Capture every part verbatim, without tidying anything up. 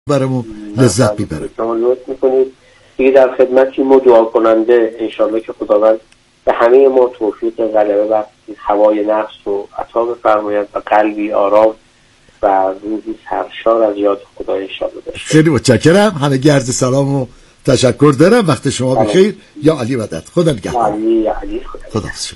برامون لذت میبره. شما لطف میکنید دیگه در خدمت تیم و دعا کننده انشالله که خداوند به همه ما توفیق غلبه بر هوای نفس رو عطا بفرماید و قلبی آرام و روزی سرشار از یاد خدا انشالله باشه. خیلی متشکرم. همه عرض سلام و تشکر دارم. وقت شما بخیر. یا علی مدد. خدا نگهدار. علی یا علی خدا. خدا شما.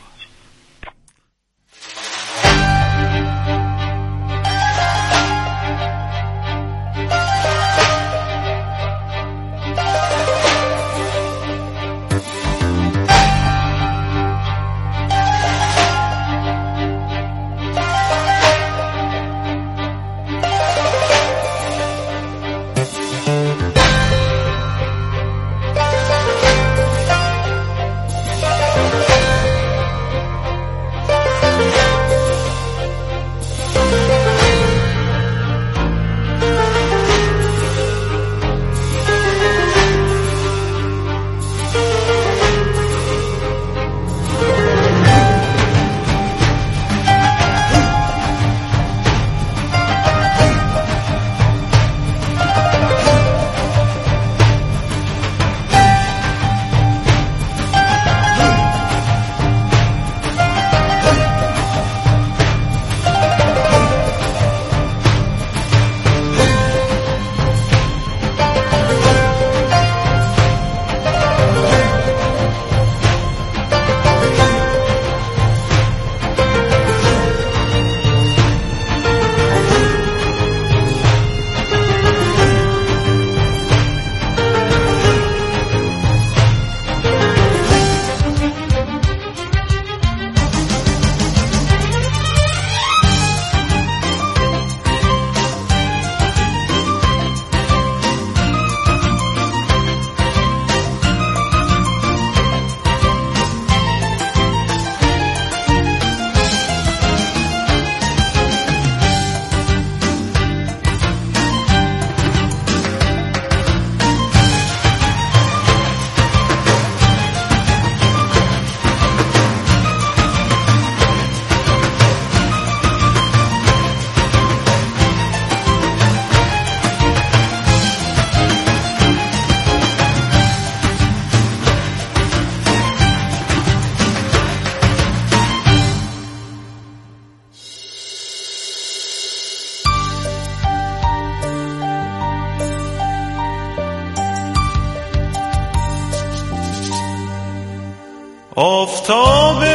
آفتاب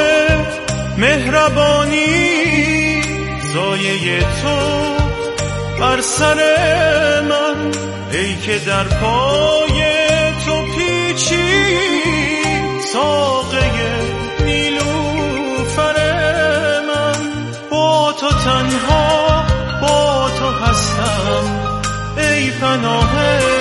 مهربانی سایه تو بر سر من، ای که در پای تو پیچی ساقه نیلوفر من. با تو تنها با تو هستم ای پناه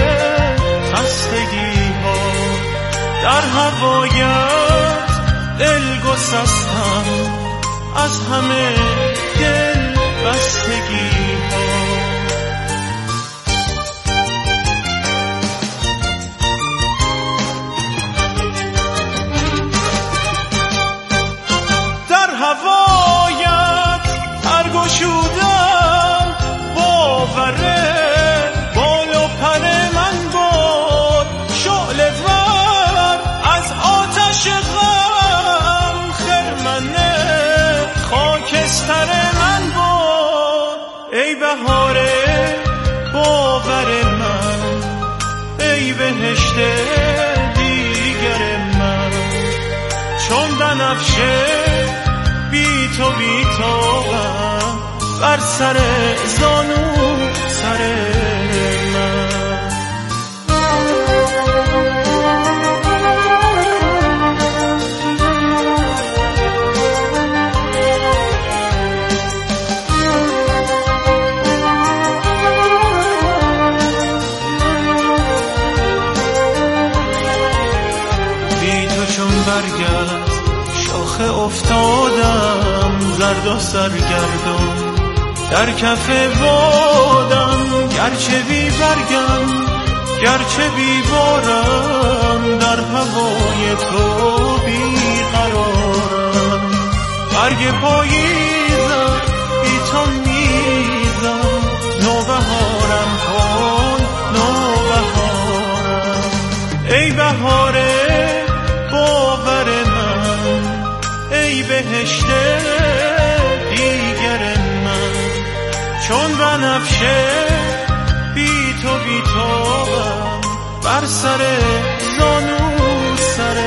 خستگی ها، در هوایت دل گسستم از همه دل بستگی ها. در هوایت پرگشودم باوره بال و پر من بود، شعله ور از آتش غم خرمنه خاکستر من بود. ای بهار باور من، ای بهشت دیگر من، چون بنفشه بی تو بی توام بر سر زانو سر من. بی تو چون برگشت شاخه افتادم زرد و سرگردان، در کف بادم گرچه بی برگم گرچه بی بارم، در هوای تو بی قرارم. برگ پاییزم بی تو میزم، نوبهارم کن بنفشه بی تو بی توام بر سر زانو سر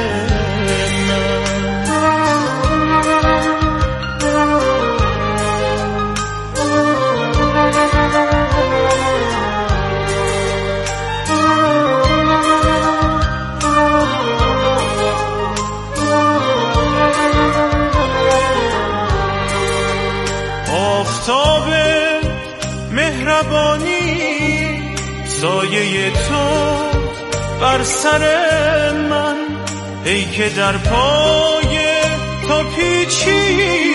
آفتاب مهربانی سایه تو بر سر من ای که در پای تو پیچی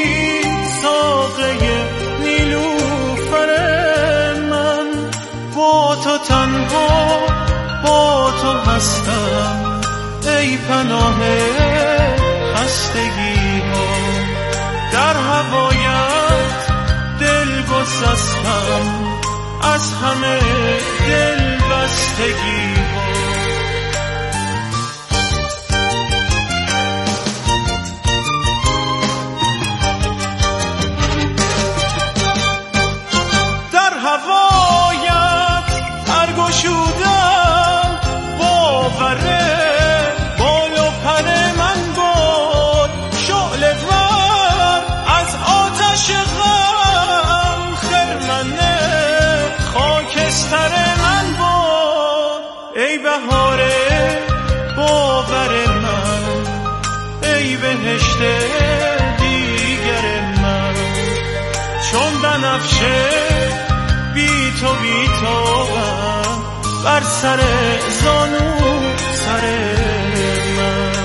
ساقه نیلوفر من با تو تنها با تو هستم ای پناه خستگی ها در هوایت دل گسستم از همه دل بستگی ها در هوایت برگشودم باوره بال و پر من بود شعله ور از آتش غم خرمنه خاکستر من بود ای بهاره باور من ای بهشت دیگر من چون بنفشه بی تو بی تو بر سر زانو سر من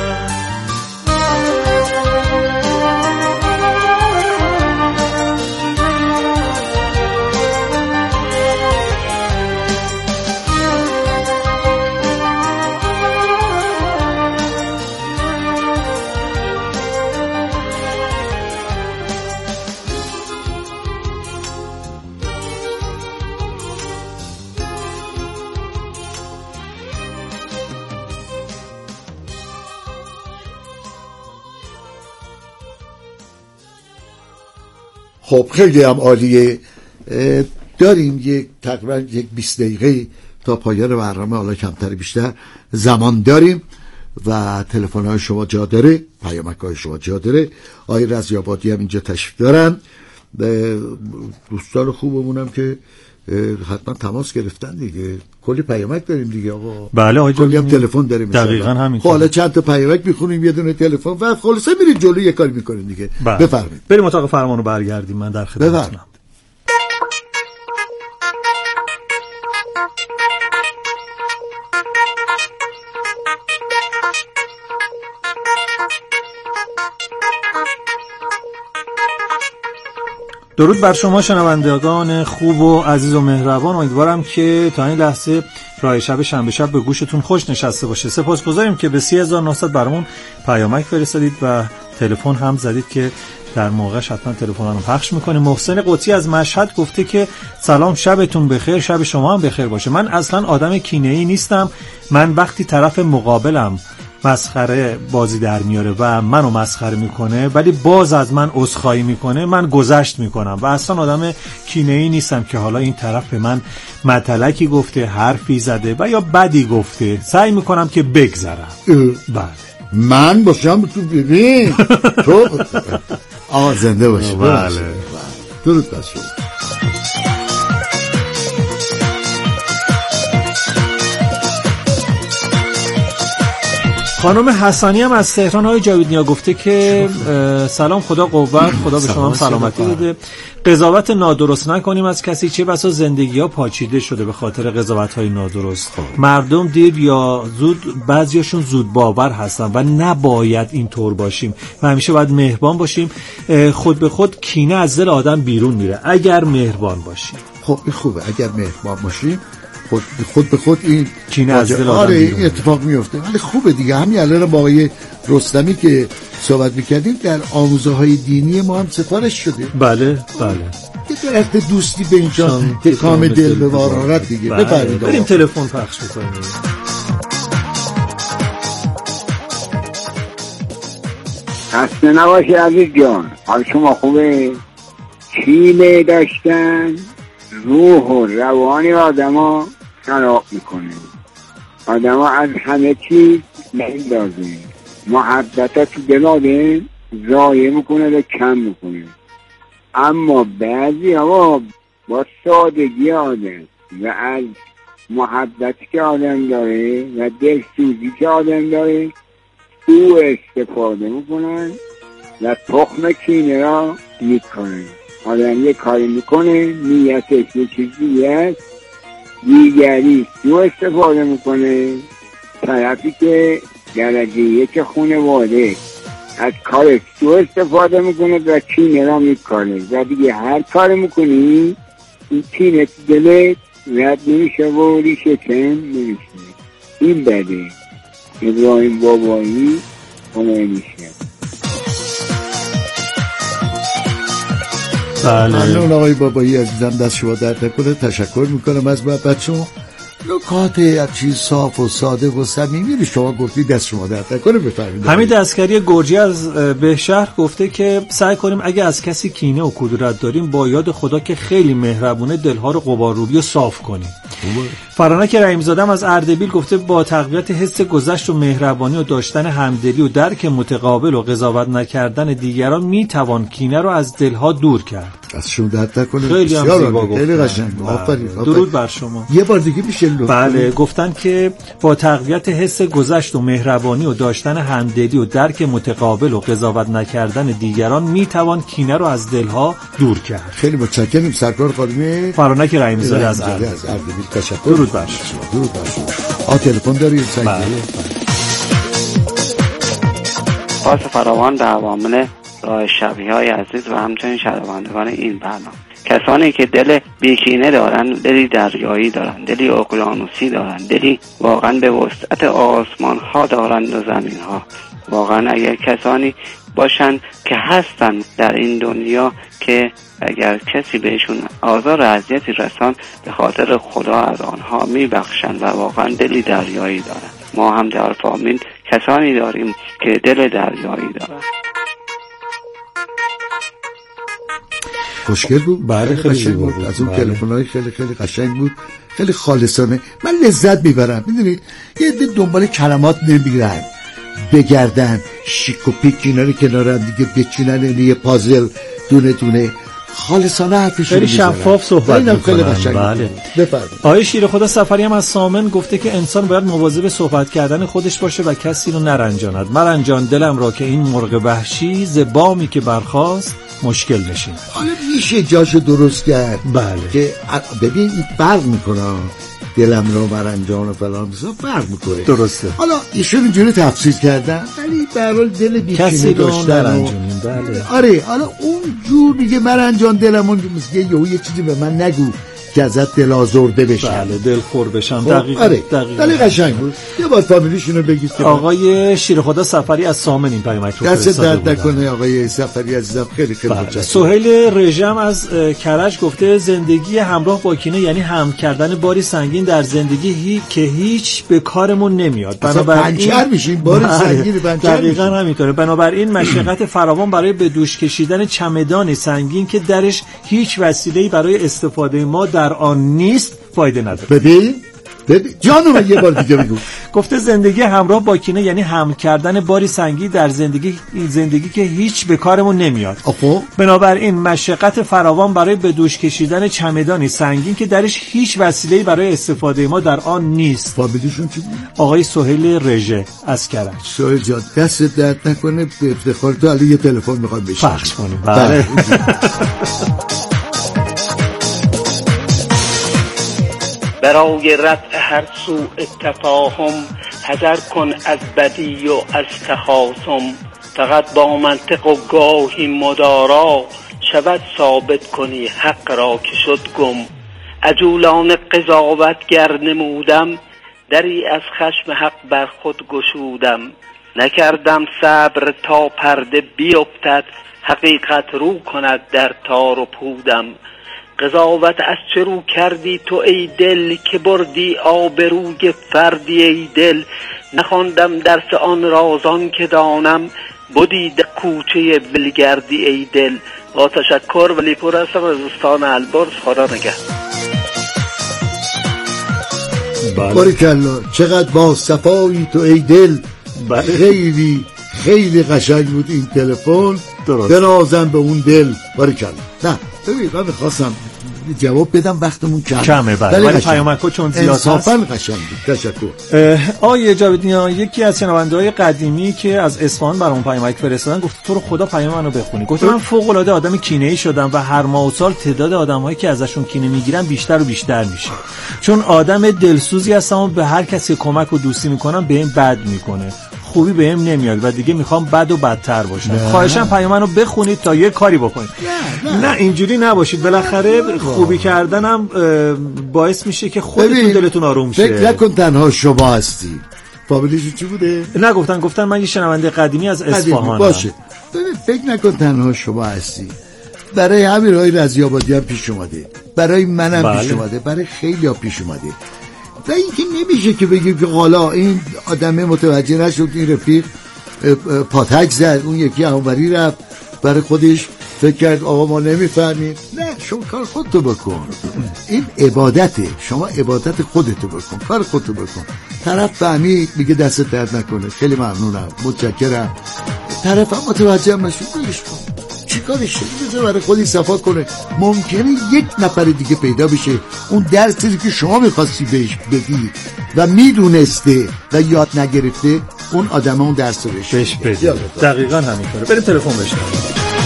خب خیلی هم عالیه. داریم یک تقریبا یک بیست دقیقه تا پایان برنامه، حالا کمتر بیشتر زمان داریم و تلفن های شما جا داره، پیامک های شما جا داره. آقای رضی‌آبادی هم اینجا تشریف دارن، دوستان خوبمونم که حتما تماس گرفتن دیگه. کلی پیامک داریم دیگه آقا. بله آقا، کلی هم تلفن داریم. دقیقاً همین. حالا چند تا پیامک میخونیم، یه دونه تلفن و خلاصه میریم جلو، یه کاری میکنیم دیگه. بفرمایید. بریم اتاق فرمان رو برگردیم، من در خدمتتونم. درود بر شما شنوندگان خوب و عزیز و مهربان. امیدوارم که تا این لحظه راه شب شنبه شب به گوشتون خوش نشسته باشه. سپاسگزاریم که به سی هزار و نهصد برامون پیامک فرستادید و تلفن هم زدید که در موقعش حتما تلفن رو پخش میکنیم. محسن قدسی از مشهد گفته که سلام، شبتون بخیر، شب شما هم بخیر باشه. من اصلا آدم کینه‌ای نیستم. من وقتی طرف مقابلم مسخره بازی در میاره و منو مسخره میکنه ولی باز از من عذرخواهی میکنه، من گذشت میکنم و اصلا آدم کینه‌ای نیستم که حالا این طرف به من متلکی گفته، حرفی زده و یا بدی گفته، سعی میکنم که بگذرم. بله من باشم تو ببین تو آقا زنده باشه. بله درود بر شما. خانم حسانی هم از تهران های جاویدنیا گفته که سلام، خدا قوت، خدا به شما هم سلامتی بده. قضاوت نادرست نکنیم از کسی، چه بسا زندگی ها پاچیده شده به خاطر قضاوت های نادرست. مردم دیر یا زود، بعضیاشون زود باور هستن و نباید اینطور باشیم و همیشه باید مهربان باشیم. خود به خود کینه از دل آدم بیرون میره اگر مهربان باشیم. خب این خوبه، اگر مهربان باشیم خود خود به خود این کینه از دل آدم بیرون این اتفاق میفته. ولی خوبه دیگه. همین الان با آقای رستمی که صحبت میکردیم در آموزه های دینی ما هم سفارش شده. بله بله، یه درخت دوستی به اینجان که کام دل به وارارت دیگه. بله. بفرمایید. بریم تلفن پخش بکنیم. خسته نباشی عزیز جان، حال شما خوبه؟ کینه داشتن روح و روانی آدم ها خراب میکنه. آدم ها از همه چیز میندازه، محبت ها تو دل آدم ضایع میکنه و کم میکنه. اما بعضی ها با سادگی آدم و از محبتی که آدم داره و دلسوزی که آدم داره او استفاده میکنن و تخم کینه را میکنن. آدم یه کاری میکنه نیتش یه چیزی هست، دیگری سو استفاده میکنه. طرفی که درجه یک خانواده از کار سو استفاده میکنه و کینه را میکنه و دیگه هر کار میکنی این کینه دلت رد نمیشه و ریشه کن نمیشه. این بده. ابراهیم بابایی همه میشه. ممنون آقای بابایی عزیزم، دست شما درد نکنه. تشکر میکنم از محبت شما. نکات از چیز صاف و ساده و صمیمی شما گفتی، دست شما درد نکنه. بفرمایید. حمید عسکری گرجی از بهشهر گفته که سعی کنیم اگه از کسی کینه و کدورت داریم با یاد خدا که خیلی مهربونه دلها رو غبارروبی و صاف کنیم. فرانک رحیم‌زاده از اردبیل گفته با تقویت حس گذشت و مهربانی و داشتن همدلی و درک متقابل و قضاوت نکردن دیگران میتوان کینه رو از دلها دور کرد. از شما درد نکنه. خیلی هم زیبا گفتن. خیلی قشنگ. آفرین. درود بر شما. یه بار دیگه میشه لطفاً؟ بله، گفتن که با تقویت حس گذشت و مهربانی و داشتن همدلی و درک متقابل و قضاوت نکردن دیگران میتوان کینه رو از دلها دور کرد. خیلی متشکرم سرکار خانم فرانک رحیم‌زاده از اردبیل. تشکر. درود بر شما. درود بر شما. آ تلفن دارید سعید؟ بله. خاص فراوان به عوامل راه شبیه‌های عزیز و همچنین شنوندگان این برنامه. کسانی که دل بیکینه دارن، دلی دریایی دارن، دلی اقیانوسی دارن، دلی واقعا به وسعت آسمان ها دارند و زمین ها. واقعا اگر کسانی باشن که هستن در این دنیا که اگر کسی بهشون آزار و اذیتی رسان به خاطر خدا از آنها میبخشن و واقعا دلی دریایی دارن. ما هم در فامین کسانی داریم که دل دریایی دارن. خوشگل بود. بله خیلی زیبا بود. بود. از اون بله. تلفن‌های خیلی خیلی قشنگ بود، خیلی خالصانه. من لذت میبرم. میدونید یه ده دنبال کلمات نمیگردن، بگردن شیک و پیک اینا رو کنار هم دیگه بچینن، یعنی یه پازل دونه دونه خالصانه حرفشون خیلی شفاف صحبت میکنن. بله. بفرمایید. آقای شیر خدا سفری هم از سامن گفته که انسان باید مواظب صحبت کردن خودش باشه و کسی رو نرنجاند. مرنجان دلم را که این مرغ وحشی ز بامی که برخاست مشکل نشین. حالا میشه جاشو درست کرد. بله. که ببین این فرق میکنه، دلم رو مرنجان و فلان بسا فرق میکنه. درسته. حالا ایشون اینجوری تفسیر کردن ولی به هر حال دل بیچینه داشتن و... بله. آره حالا اون جور میگه مرنجان دلمون میگه یهو یه چیزی به من نگو که ازت دل آزرده بشم. بله دلخور بشم. دقیقاً. آره دقیقاً قشنگ بود. یه بار فامیلیشون رو بگید که آقای شیر خدا سفری از سامن این پیامک رو دست درد نکنه آقای سفری عزیزم. خیلی خیلی متشکرم. سهیل رژم از کرج گفته زندگی همراه با کینه یعنی هم کردن باری سنگین در زندگی هی که هیچ به کارمون نمیاد. بنابراین پنچر میشیم باری سنگین پنچر. دقیقاً همینطوره. بنابراین مشقت فراوان برای به دوش کشیدن چمدان سنگین که درش هیچ وسیله‌ای برای استفاده ما در آن نیست فایده نداره. ببین ببین جانو من یه بار دیگه بگو. گفته زندگی همراه با کینه یعنی حمل کردن باری سنگین در زندگی زندگی که هیچ به کارمون نمیاد. آخو بنابراین مشقت فراوان برای به دوش کشیدن چمدانی سنگین که درش هیچ وسیله‌ای برای استفاده ما در آن نیست. فامیلیشون چی بود؟ آقای سهیل رژه از کرج. سهیل جان دست درد نکنه، به افتخار تو علی یه تلفن میخوام بشم پخش کنیم. بله. برای رفع هر سوء تفاهم حذر کن از بدی و از تخاصم. فقط با منطق و گاهی مدارا شود ثابت کنی حق را که شد گم. عجولان قضاوت گر نمودم دری از خشم حق بر خود گشودم. نکردم صبر تا پرده بیفتد حقیقت رو کند در تار و پودم. قضاوت از چه رو کردی تو ای دل که بردی آبروی فردی ای دل. نخواندم درس آن رازان که دانم بودی در کوچه ولگردی ای دل. با تشکر ولی پر هستم از دوستان البرز. خدا نگهدار. بله. باریکلا چقدر با صفایی تو ای دل. بله. خیلی خیلی قشنگ بود این تلفن. درست. بنازم به اون دل. باریکلا. نه ببین من میخواستم جواب بدم وقتمون کمه کمه بله ولی پیامک‌ها چون زیاد هست انصافاً قشنگ بود. تشکر. آیه جاویدیان یکی از شنونده‌های قدیمی که از اصفهان برام پیامک فرستادن گفت تو رو خدا پیام منو بخونی. گفتم من فوق‌العاده آدم کینه‌ای شدم و هر ماه و سال تعداد آدم‌هایی که ازشون کینه میگیرم بیشتر و بیشتر میشه، چون آدم دلسوزی هستم و به هر کسی کمک و دوستی میکنم به این بد میکنه، خوبی بهم نمیاد و دیگه میخوام بد و بدتر باشم. خواهشاً پیام منو بخونید تا یه کاری بکنید. نه, نه. نه اینجوری نباشید، بالاخره خوبی کردنم باعث میشه که خودتون دلتون آروم شه. فکر نکن تنها شما هستی. فامیلیش چی بوده؟ نه گفتن گفتن من یه شنونده قدیمی از اصفهانم. باشه. ببین فکر نکن تنها شما هستی. برای همین رای رضی‌آبادی هم پیش اومده، برای منم بله. پیش اومده، برای خیلی‌ها پیش اومده. و این که نمیشه که بگیم که حالا این آدمه متوجه نشد، این رفیق پاتک زد، اون یکی اونوری رفت برای خودش فکر کرد آقا ما نمیفهمیم. نه شما کار خودتو بکن. این عبادته، شما عبادت خودتو بکن، کار خودتو بکن. طرف فهمید میگه دست درد نکنه، خیلی ممنونم، متشکرم. طرف هم متوجه نشد، بگیش کن چی کارش بذار برای خودی صفا کنه. ممکنه یک نفر دیگه پیدا بشه اون درسی که شما میخواستی بهش بدی و میدونسته و یاد نگرفته، اون آدم اون درس رو بهش بده. دقیقا همینطوره. بریم تلفن بشنویم.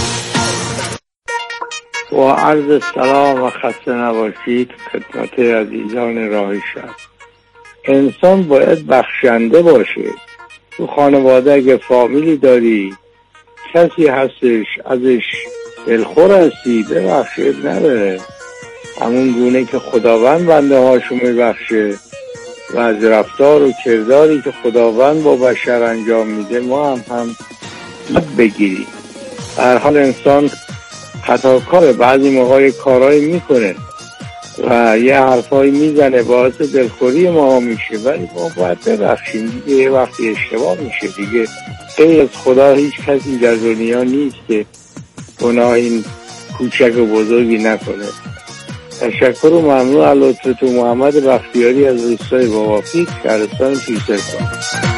با عرض سلام و خسته نباشید خدمت عزیزان راه شب. انسان باید بخشنده باشه. تو خانواده اگه فامیلی داری کسی هستش ازش دلخور هستی، ببخشید نداره، همون گونه که خداوند بنده هاشو میبخشه و از رفتار و کرداری که خداوند با بشر انجام میده ما هم هم یاد بگیریم. در حال انسان خطاکار، بعضی موقع کارایی میکنه و یه حرفایی میزنه باعث دلخوری ما میشه، ولی ما باید ببخشیم دیگه. یه وقتی اشتباه میشه دیگه، غیر از خدا هیچ کسی در دنیا نیست که گناه این کوچک و بزرگی نکنه. تشکر و ممنون از لطفتون. محمد بختیاری از روستای باباپیک، شهرستان پیشرفت.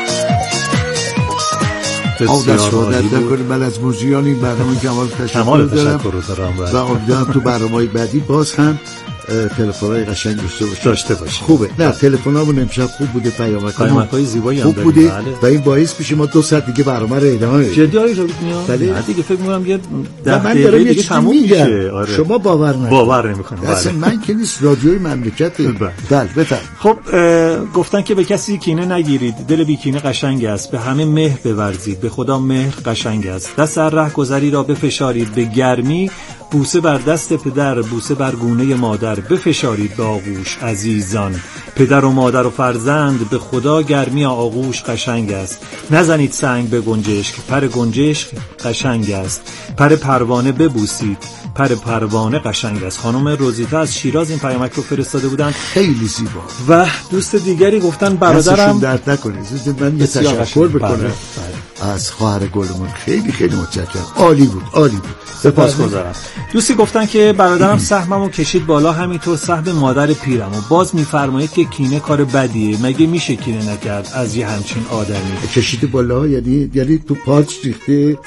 بسیار عالی. من از موزیان این برنامه کمال تشکر دارم و امیدوارم تو برنامه‌های بعدی باز هم تلفن‌های قشنگ داشته باشیم. خوبه. نه تلفن‌هامون امشب خوب بوده، پیامک‌های زیبایی خوب بوده بله. و این باعث میشه ما دو ساعت دیگه برنامه رو ادامه بدیم. جدی آقای میاد. نه دیگه فکر می‌کنم یه ده من دارم دیگه تموم میشه. آره. شما باور نکنید. باور نمی‌کنید. اصلا من که نیست، رادیوی مملکت. بله بفرمایید. خب گفتن که به کسی کینه نگیرید، دل بی کینه قشنگ است، به همه مهر بورزید، به خدا مهر قشنگ است. دست هر رهگذری را بفشارید به گرمی، بوسه بر دست پدر، بوسه بر گونه مادر، بفشارید به آغوش عزیزان. پدر و مادر و فرزند، به خدا گرمی آغوش قشنگ است. نزنید سنگ به گنجشک، پر گنجشک قشنگ است. پر پروانه ببوسید، پر پروانه قشنگ است. خانم روزیتا از شیراز این پیامک رو فرستاده بودن، خیلی زیبا. و دوست دیگری گفتن برادرم درد نکنید. من یه تشکر بکنم از خواهر گلمون، خیلی خیلی متشکرم، عالی بود عالی بود، سپاسگزارم. دوستی گفتن که برادرم سهممو کشید بالا، همینطور سهم مادر پیرم، و باز میفرمایید که کینه کار بدیه، مگه میشه کینه نکرد از یه همچین آدمی؟ کشید بالا یعنی یعنی تو پارچ ریخته.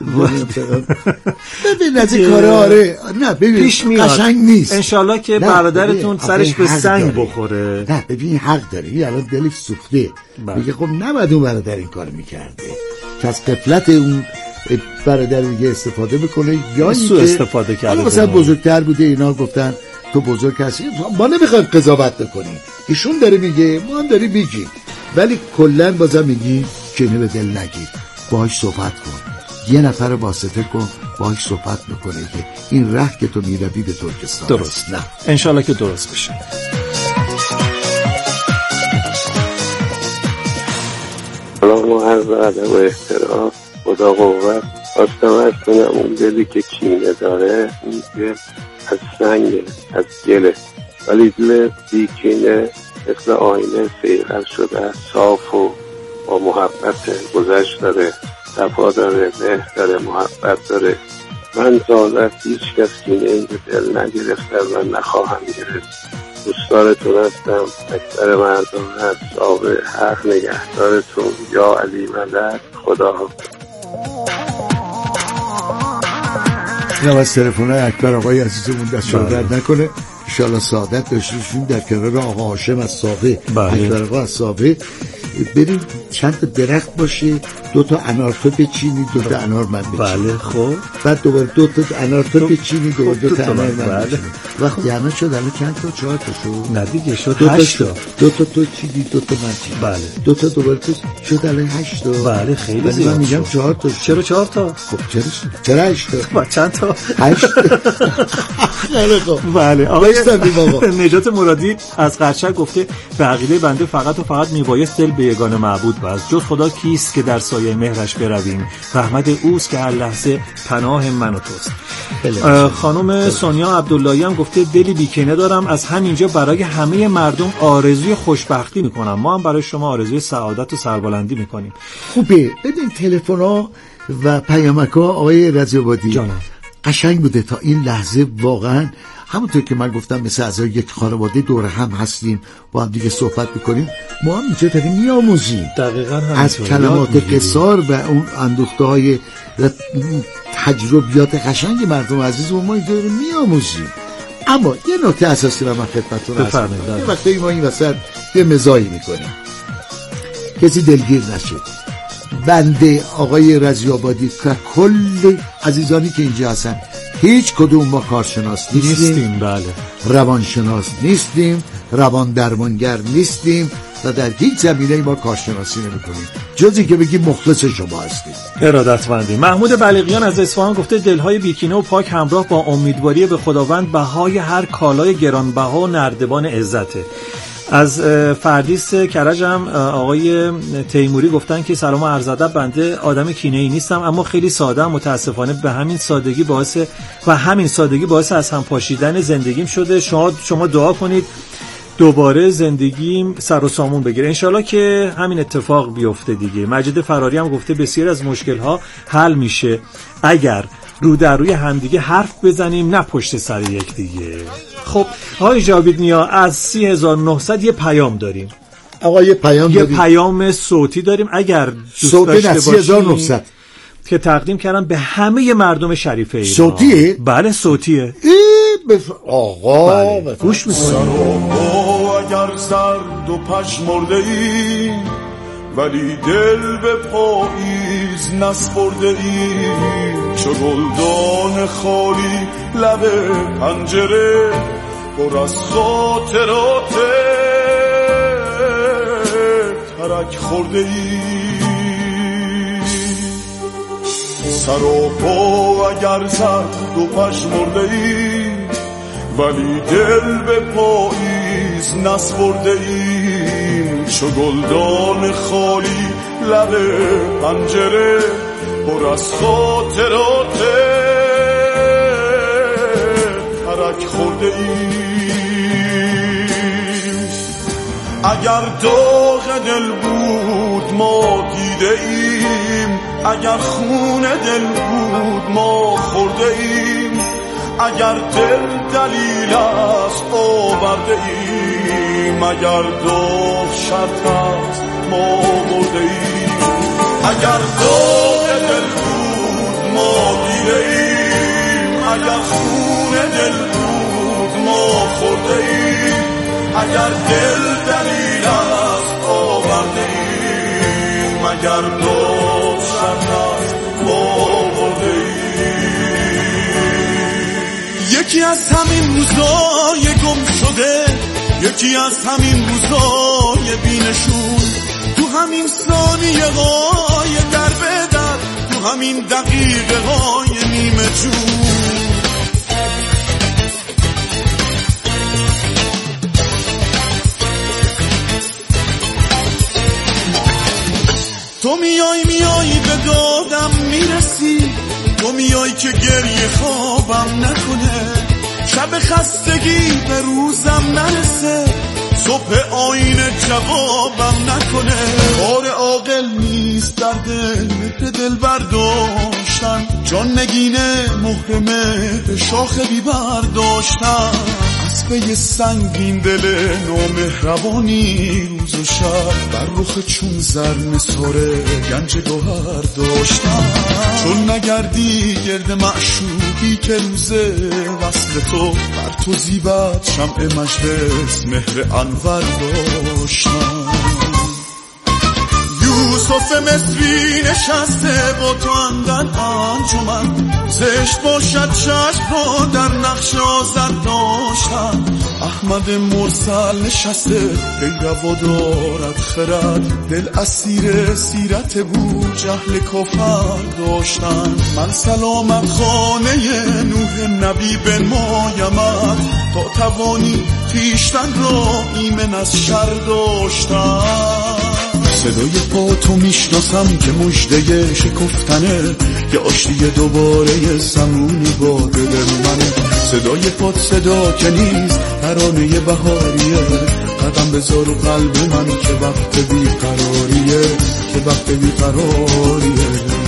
ببین از این کاره آره نه ببین قشنگ نیست. انشالله که برادرتون سرش به سنگ بخوره. نه ببین حق داره، این الان دلش سوخته، میگه خب نباید اون برادر این کار میکرده که از قفلت اون برادر دیگه استفاده بکنه، یا سو استفاده کرده. مثلا بزرگتر بوده اینا گفتن تو بزرگ هستی، ما نمیخوایم قضاوت بکنیم، ایشون داره میگه ما هم داریم میگیم، ولی کلا بازم میگی کینه به دل نگیر، باهاش صحبت کن، یه نفر واسطه کن باهاش صحبت میکنه که این راه که تو میروی به ترکستان درست نه انشالله که درست بشه. سلام و عرض ادب و احترام، خدا قوت. خواستم از کنم اون دلی که کینه داره اون دل از سنگه، از گله، ولی دل بی کینه مثل آینه سیغل شده، صاف و با محبت، گذشت داره، صفا داره، مهر داره، محبت داره. من تا حالا هیچ کس کینه این به دل نگرفتم و نخواهم گرفت. دوستارتون هستم. اکثر مردم هست آبه حق نگهدارتون. یا علی مدد. خدا حافظ. اینم از تلفن های اکبر آقای عزیزمون، دست شما درد نکنه. انشاءالله سعادت داشتیشون در کنار آقا هاشم از صافه. اکبر آقا از صافه. بریم چند تا درخت باشه، دو تا انار تو بچینی، دو تا انار من بچینی. بله خب. بعد دوباره دو تا انار تو بچینی، دوباره دو تا انار من بچینی. وقتی همه شد الان چند تا؟ چهار تا شد. نه دیگه شد هشت تا. دو تا تو چیدی، دو تا من چیدی. بله. دو تا دوباره تو شد الان هشت تا. بله خیلی زیاد. من میگم چهار تا. چرا چهار تا؟ خب چرا چرا هشت تا؟ با چند تا؟ هشت تا. خیلی خوب. بله آقای نجات مرادی از قرچک گفته به عقیده بنده فقط و فقط میبایست دل به یگانه معبود بست. جز خدا کیست که در سایه مهرش برویم؟ رحمت اوست که هر لحظه پناه من و توست. خانم سونیا عبداللهی هم گفته دلی بیکینه دارم، از همینجا برای همه مردم آرزوی خوشبختی میکنم. ما هم برای شما آرزوی سعادت و سربلندی میکنیم. خوبه. ببین تلفن ها و پیامک ها آقای رضی‌آبادی جانم قشنگ بوده تا این لحظه. واقعا همونطور که من گفتم مثل اعضای یک خانواده دور هم هستیم، با هم دیگه صحبت میکنیم. ما هم اینجا داریم میاموزیم دقیقاً از کلمات قصار و اون اندوخته های تجربیات قشنگ مردم عزیز و ما اینجا داریم میاموزیم. اما یه نکته اساسی رو من خدمتتون عرض کنم. یه وقتی ما این وسط یه مزاحی میکنیم، کسی دلگیر نشه. بنده آقای رضی‌آبادی که کل عزیزانی که اینجا هستن هیچ کدوم ما کارشناس نیستیم, نیستیم بله. روانشناس نیستیم، روان درمانگر نیستیم و در هیچ زمینه ما کارشناسی نمی کنیم جز این که بگیم مخلص شما هستیم. ارادتمندی. محمود بلیغیان از اصفهان گفته دلهای بیکینه و پاک همراه با امیدواری به خداوند بهای هر کالای گرانبها و نردبان عزته. از فردیس کرج هم آقای تیموری گفتن که سلام و عرض ادب، بنده آدم کینه‌ای نیستم اما خیلی ساده ام. متاسفانه به همین سادگی باعث و همین سادگی باعث از هم پاشیدن زندگیم شده. شما شما دعا کنید دوباره زندگیم سر و سامون بگیره. انشالله که همین اتفاق بیفته دیگه. مجید فراری هم گفته بسیار از مشکل‌ها حل میشه اگر رو در روی همدیگه حرف بزنیم نه پشت سر یک دیگه. خب آقای جاوید نیا از سی هزار و نهصد یه پیام داریم. آقا یه پیام یه داریم. پیام صوتی داریم اگر دوست داشته باشید سی هزار و نهصد که تقدیم کردم به همه مردم شریف ایران. صوتیه؟ بله صوتیه. بف... آقا بله. گوش میکنیم. اگر زرد و پژمرده ای ولی دل به پاییز نسپرده ای، چو گلدان خالی لب پنجره پر از خاطرات ترک خورده ای. سر و پا اگر زرد و پژمرده ای ولی دل به پاییز نسپرده ایم، چو گلدان خالی لب پنجره پر از خاطرات ترک خورده ایم. اگر داغ دل بود ما دیده ایم، اگر خون دل بود ما خورده ایم، اگر دل دلیل است آورده ایم، اگر داغ شرط است ما برده ایم. اگر داغ دل بود ما دیده ایم، اگر خون دل بود ما خورده ایم، اگر دل دلیل است آورده ایم، اگر داغ شرط است ما برده ایم. یکی از همین روزای گم شده، یکی از همین روزای بینشون، تو همین ثانیه های در به در، تو همین دقیقه های نیمه جون. تو میای میای به دادم میرسی، تو میای که گریه خوابم نکنه، شب خستگی به روزم نرسه، صبح آینه جوابم نکنه. کار عاقل نیست در دل به دل برداشتن، جان نگینه محرمه به شاخ بی برداشتن. از صفحه سنگین دل نامهربانی روز و شب بر رخ چون زر نثاره گنج گوهر داشتم. چون نگردی گرد معشوقی که روزه وصل تو بر تو زیبت شمع مجلس مهر انور داشتم. یوسف مصری نشسته با تو اندر انجمن، زشت باشد چشم را در نقش آزد داشتن. احمد مرسل نشسته پیروا دارد خرد، دل اسیر سیرت بو جهل کافر داشتن. من سلامت خانه نوح نبی بنمایمت، تا توانی خویشتن را ایمن از شر داشتن. صدای پا تو میشناسم که مژده شکفتنه، که آشتی دوباره زمون با دل منه. صدای پات صدا که نیست ترانه بهاریه، قدم بذار و قلب من که وقت بیقراریه، که وقت بیقراریه.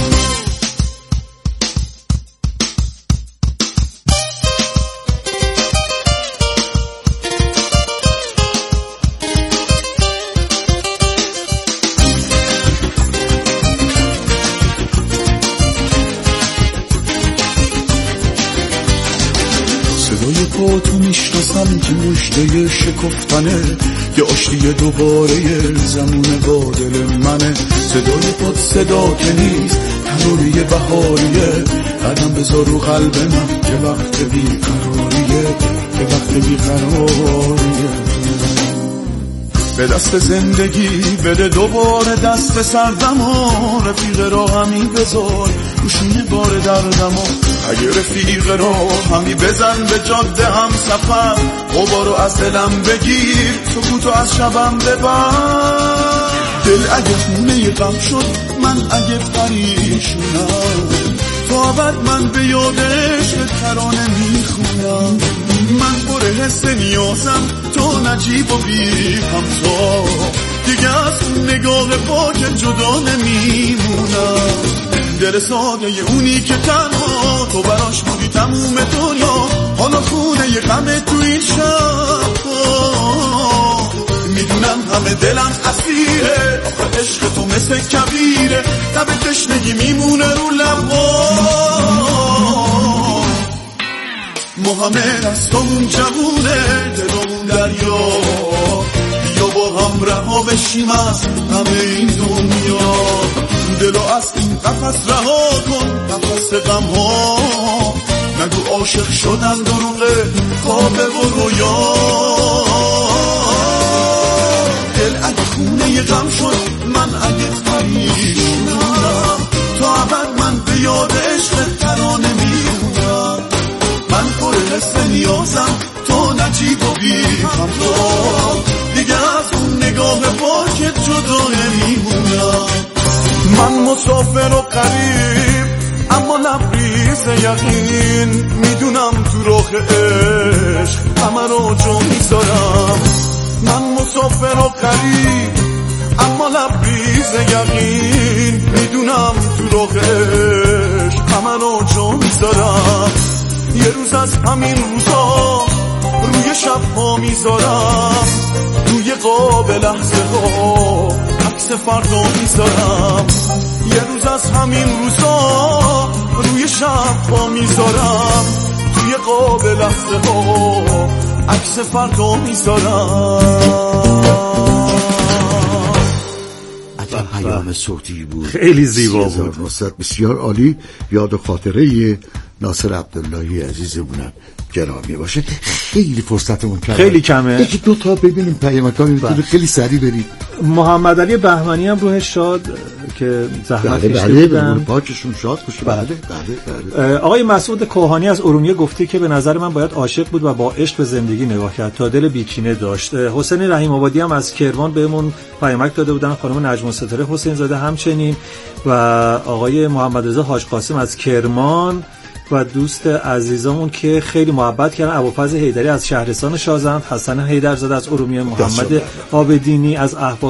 تو میشناسم که مژده شکفتنه، که آشتی دوباره زمون با دل منه. صدای پاد صدا که نیست ترانه بهاریه، قدم بذار رو قلب من که وقت بیقراریه، که وقت بیقراریه. به دست زندگی بده دوباره دست سردم و رفیق را همی بذار روشونه بار دردم و اگه رفیق را همی بزن به جاده هم سفر، غبارو از دلم بگیر سکوتو از شبم ببر. دل اگه خونه غم شد من اگه پریشونم، تا ابد من به یادش به ترانه میخونم. من پر حس نیازم تو نجیب و بی همتا، دیگه از نگاه پاک جدا نمیمونم. دل ساده اونی که تنها تو براش بودی تموم دنیا، حالا خونه ی غم تو این شب. میدونم همه دلم اسیره، آخه عشق تو مثل کبیره، لب تشنگی میمونه رو لبا. محمد از تومون جوونه دلمون دریا، بیا با هم رها بشیم از همه این دنیا. دلو از این قفس رها کن، قفس غم ها، نگو عاشق شدن دروغه خوابه و رویا. دل اگه خونه غم شد من اگه پریشونم، تا ابد من به یاد عشق ترانه میمونم. من پر حس نیازم تو نجیب و بی همتا، دیگه از اون نگاه پاکت جدا نمیمونم. من مسافر و غریب اما لبریز یقین، میدونم تو راه عشق همه رو جا میذارم. من مسافر و غریب اما لبریز یقین، میدونم تو راه عشق همه رو جا میذارم. یه روز از همین روزا روی شب ها میذارم، روی قاب لحظه ها عکس فردا میذارم. یه روز از همین روزا روی شب ها میذارم، توی قاب لحظه ها عکس فردا میذارم. عجب پیام صوتی بود، خیلی زیبا بود، بسیار عالی. یاد و خاطره ناصر عبداللهی عزیزمونم گرامی باشه. خیلی فرصتمون کمه، خیلی کمه. یکی دو تا ببینیم پیامکان میتونه خیلی سریع بریم. محمد علی بهمنی هم روحش شاد که زحمت کشیده بودن، پاکشون شاد باشه. بله بله بله. آقای مسعود کوهانی از ارومیه گفته که به نظر من باید عاشق بود و با عشق به زندگی نگاه کرد تا دل بیکینه داشت. حسین رحیم آبادی هم از کرمان بهمون پیامک داده بودن، خانم نجم الستاره حسین زاده همچنین، و آقای محمد رضا حاج قاسم از کرمان و دوست عزیزامون که خیلی محبت کردن، ابوالفضل حیدری از شهرستان شازند، حسن حیدرزاده از ارومیه، محمد عابدینی از اهواز